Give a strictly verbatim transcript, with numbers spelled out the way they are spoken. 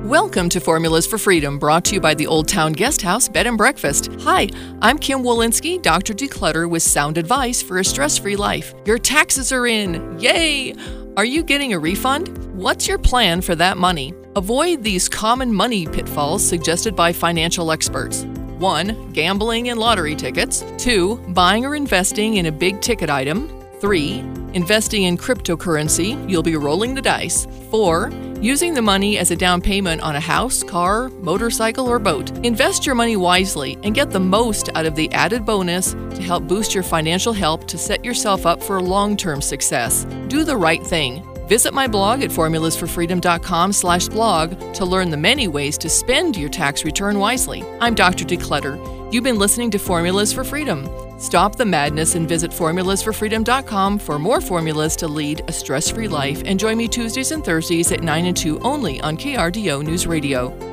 Welcome to Formulas for Freedom, brought to you by the Old Town Guest House Bed and Breakfast. Hi, I'm Kim Walensky, Doctor Declutter, with sound advice for a stress-free life. Your taxes are in! Yay! Are you getting a refund? What's your plan for that money? Avoid these common money pitfalls suggested by financial experts. one. Gambling and lottery tickets. two. Buying or investing in a big-ticket item. three. Investing in cryptocurrency. You'll be rolling the dice. four. Using the money as a down payment on a house, car, motorcycle, or boat. Invest your money wisely and get the most out of the added bonus to help boost your financial health to set yourself up for long-term success. Do the right thing. Visit my blog at formulas for freedom dot com slash blog to learn the many ways to spend your tax return wisely. I'm Doctor Declutter. You've been listening to Formulas for Freedom. Stop the madness and visit formulas for freedom dot com for more formulas to lead a stress-free life. And join me Tuesdays and Thursdays at nine and two only on K R D O News Radio.